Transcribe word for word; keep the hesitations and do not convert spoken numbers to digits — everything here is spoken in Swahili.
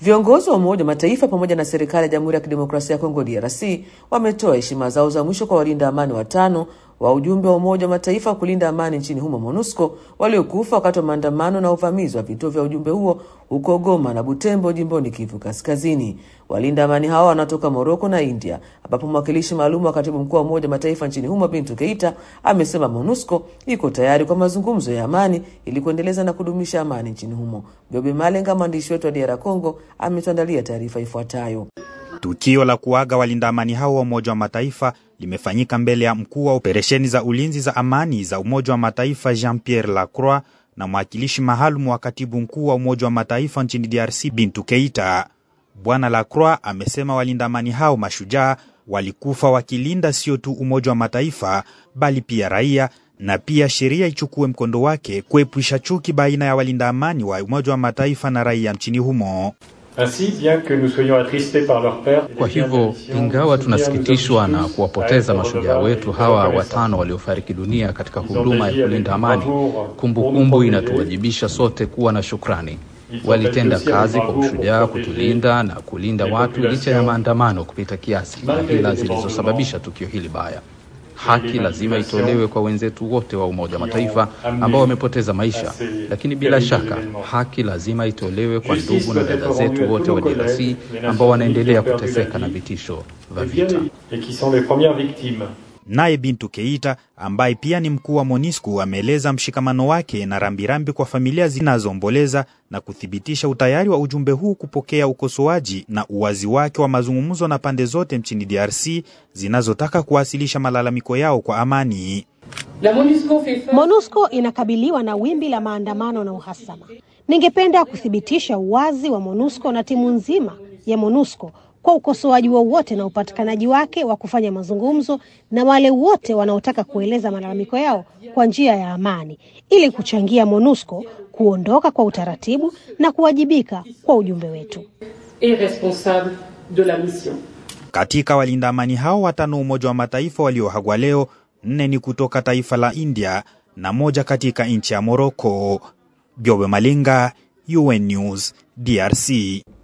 Viongozi wa Umoja wa Mataifa pamoja na serikali ya Jamhuri ya Kidemokrasia ya Kongo D R C wametoa heshima zao za mwisho kwa walinda amani watano wa ujumbe wa Umoja wa Mataifa kulinda amani nchini humo MONUSCO waliokufa wakati wa maandamano na uvamizi wa vituo vya ujumbe huo huko Goma na Butembo jimboni Kivu Kaskazini. Walinda amani hao wanatoka Morocco na India, ambapo mwakilishi maalum wa katibu mkuu wa Umoja wa Mataifa nchini humo Bintou Keita amesema MONUSCO iko tayari kwa mazungumzo ya amani ili kuendeleza na kudumisha amani nchini humo. Biobe Malenga, mwandishi wetu wa D R Congo, ametuandalia taarifa ifuatayo. Tukio la kuaga walinda amani hao wa Umoja wa Mataifa limefanyika mbele ya mkuu wa operesheni za ulinzi za amani za Umoja wa Mataifa Jean-Pierre Lacroix na mwakilishi maalum wa katibu mkuu wa Umoja wa Mataifa nchini D R C Bintou Keita. Bwana Lacroix amesema walinda amani hao mashujaa walikufa wakilinda sio tu Umoja wa Mataifa bali pia raia, na pia sheria ichukue mkondo wake kuepusha chuki baina ya walinda amani wa Umoja wa Mataifa na raia nchini humo. Kwa hivyo, ingawa tunasikitishwa na kuwapoteza mashujaa wetu hawa watano waliofariki dunia katika huduma ya kulinda amani, kumbukumbu inatuwajibisha sote kuwa na shukrani. Walitenda kazi kwa ushujaa kutulinda na kulinda watu licha ya maandamano kupita kiasi na hila zilizosababisha tukio hili baya. Haki lazima itolewe kwa wenzetu wote wa Umoja wa Mataifa ambao wamepoteza maisha, lakini bila shaka haki lazima itolewe kwa ndugu na dada zetu wote wa D R C ambao wanaendelea kuteseka na vitisho vya vita. Naye Bintou Keita, ambaye pia ni mkuu wa MONUSCO, ameeleza mshikamano wake na rambirambi kwa familia zinazoomboleza na kuthibitisha utayari wa ujumbe huu kupokea ukosoaji na uwazi wake wa mazungumzo na pande zote nchini D R C zinazotaka kuwasilisha malalamiko yao kwa amani. MONUSCO inakabiliwa na wimbi la maandamano na uhasama. Ningependa kuthibitisha uwazi wa MONUSCO na timu nzima ya MONUSCO kwa ukosoaji wowote na upatikanaji wake wa kufanya mazungumzo na wale wote wanaotaka kueleza malalamiko yao kwa njia ya amani ili kuchangia MONUSCO kuondoka kwa utaratibu na kuwajibika kwa ujumbe wetu. Katika walinda amani hao watano Umoja wa Mataifa walioagwa leo, nne ni kutoka taifa la India na moja katika nchi ya Morocco. Biobe Malenga, U N News, D R C.